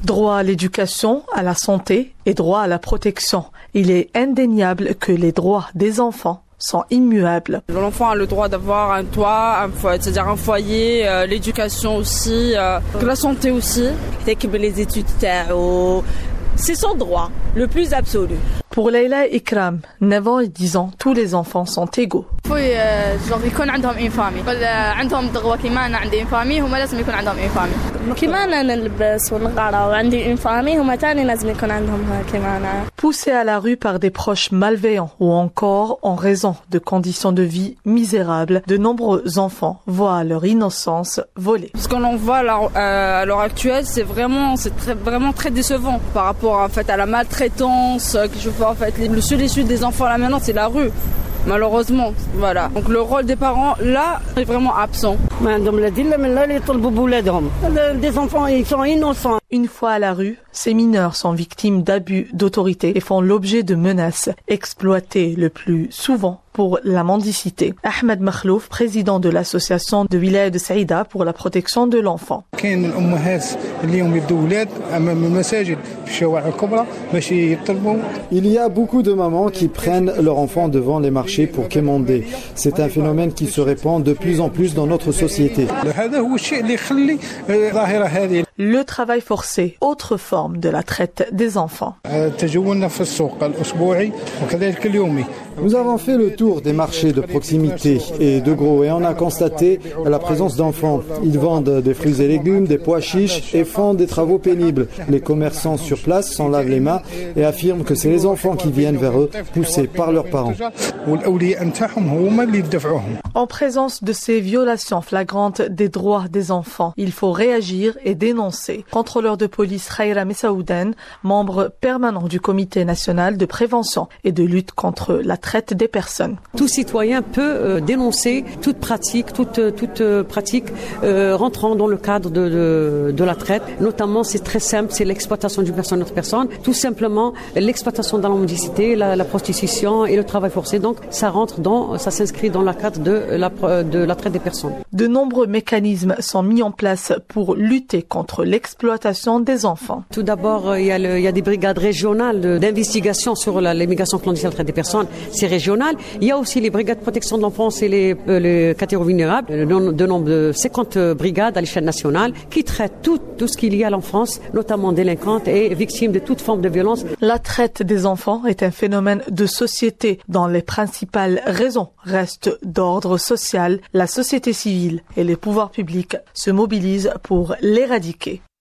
Droit à l'éducation, à la santé et droit à la protection. Il est indéniable que les droits des enfants sont immuables. L'enfant a le droit d'avoir un toit, c'est-à-dire un foyer, l'éducation aussi, la santé aussi. Les études, c'est son droit le plus absolu. Pour Leila Ikram, 9 ans et 10 ans, tous les enfants sont égaux. يكون عندهم إنفامي عندهم ضغوة كما أنا عندي إنفامي هم لازم يكون عندهم إنفامي كما أنا نلبس ونقرأ وعندي إنفامي هم تاني لازم يكون عندهم كما أنا. Poussés à la rue par des proches malveillants ou encore en raison de conditions de vie misérables, de nombreux enfants voient leur innocence volée. Ce que l'on voit à l'heure actuelle, c'est vraiment très décevant par rapport à la maltraitance que je vois le seul issue des enfants là maintenant c'est la rue. Malheureusement, voilà. Donc le rôle des parents, là, est vraiment absent. Des enfants, ils sont innocents. Une fois à la rue, ces mineurs sont victimes d'abus d'autorité et font l'objet de menaces, exploitées le plus souvent pour la mendicité. Ahmed Makhlouf, président de l'association de Wilaya de Saïda pour la protection de l'enfant. Il y a beaucoup de mamans qui prennent leur enfant devant les marchés pour quémander. C'est un phénomène qui se répand de plus en plus dans notre société. Le travail forcé, autre forme de la traite des enfants. Nous avons fait le tour des marchés de proximité et de gros et on a constaté la présence d'enfants. Ils vendent des fruits et légumes, des pois chiches et font des travaux pénibles. Les commerçants sur place s'en lavent les mains et affirment que c'est les enfants qui viennent vers eux, poussés par leurs parents. En présence de ces violations flagrantes des droits des enfants, il faut réagir et dénoncer. Contrôleur de police Khaira Messaouden, membre permanent du Comité national de prévention et de lutte contre la traite des personnes. Tout citoyen peut dénoncer toute pratique rentrant dans le cadre de la traite. Notamment, c'est très simple, c'est l'exploitation d'une personne à autre personne. Tout simplement, l'exploitation dans la mendicité, la prostitution et le travail forcé. Donc, ça s'inscrit dans le cadre de la traite des personnes. De nombreux mécanismes sont mis en place pour lutter contre l'exploitation des enfants. Tout d'abord, il y a des brigades régionales d'investigation sur l'immigration clandestine et la traite des personnes. C'est régional. Il y a aussi les brigades de protection de l'enfance et les catégories vulnérables, de nombre de 50 brigades à l'échelle nationale qui traitent tout ce qu'il y a à l'enfance, notamment délinquantes et victimes de toute forme de violence. La traite des enfants est un phénomène de société dont les principales raisons restent d'ordre social. La société civile et les pouvoirs publics se mobilisent pour l'éradiquer.